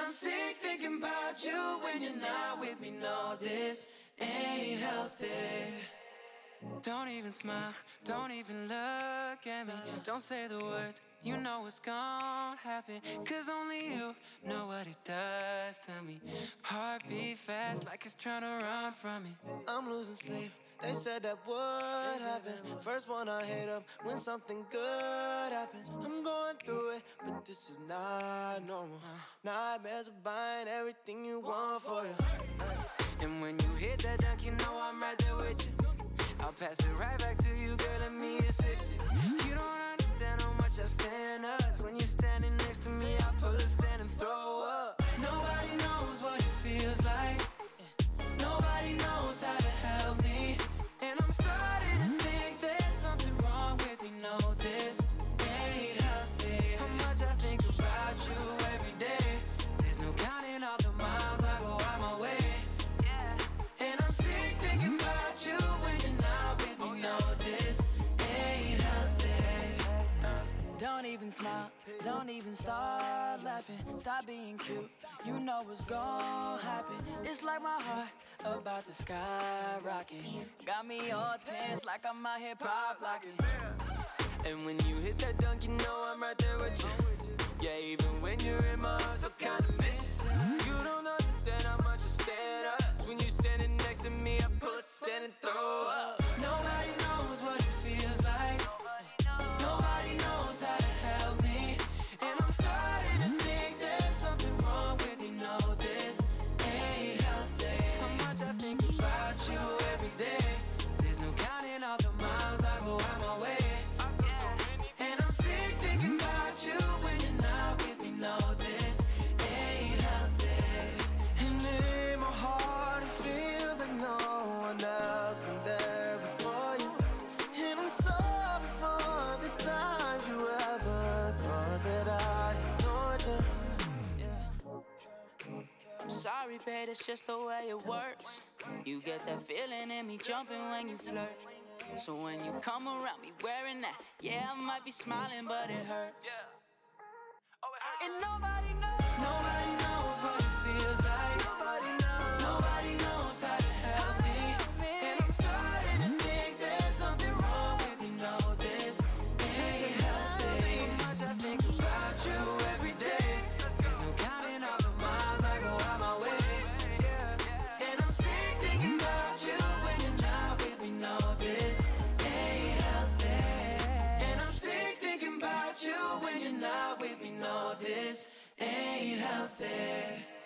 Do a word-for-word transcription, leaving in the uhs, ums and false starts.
I'm sick thinking about you when you're not with me. No, this ain't healthy. Don't even smile, don't even look at me. Don't say the words, you know what's gon' happen. Cause only you know what it does to me. Heart beat fast like it's tryna run from me. I'm losing sleep, they said that would happen. First one I hit up when something good happens. I'm going through it, but this is not normal. Nightmares of buying everything you want for you. And when you hit that dunk, you know I'm right there with you. I'll pass it right back to you, girl, let me assist you. You don't understand how much I stand us. When you're standing next to me, I pull a stand and throw up. Nobody knows what it feels like. Nobody knows how to help me. And I'm starting to think there's something wrong with me. No, this ain't healthy. How much I think about you every day. There's no counting all the miles I go out my way. And I'm sick thinking about you when you're not with me. No, this ain't healthy. uh. Don't even smile, don't even start laughing. Stop being cute, you know what's gon' happen. It's like my heart about to skyrocket. Got me all tense like I'm out here pop locking. And when you hit that dunk, you know I'm right there with you. Yeah, even when you're in my arms, I kinda miss you. You don't understand how much I stand us. When you standing next to me, I pull a stand and throw up. Nobody knows what it feels like. Nobody knows how to help me. And I'm starting to think there's something wrong with me. No, this ain't healthy. How much I think about you every day. There's no counting all the miles I go out my way. And I'm sick thinking about you when you're not with me. No, this ain't healthy. And in my heart it feels like no one else been there before you. And I'm sorry for the times you ever thought that I ignored you. I'm sorry, babe, it's just the way it works. You get that feeling in me jumping when you flirt. So when you come around me wearing that, yeah, I might be smiling, but it hurts. And nobody knows, nobody knows what it feels like. Nobody knows, nobody knows how to help me. And I'm starting to think there's something wrong with me. No, this ain't healthy. How much I think about you every day. There's no counting all the miles I go out my way. And I'm sick thinking about you when you're not with me. No, this ain't healthy. And I'm sick thinking about you when you're not with me. No, this ain't healthy.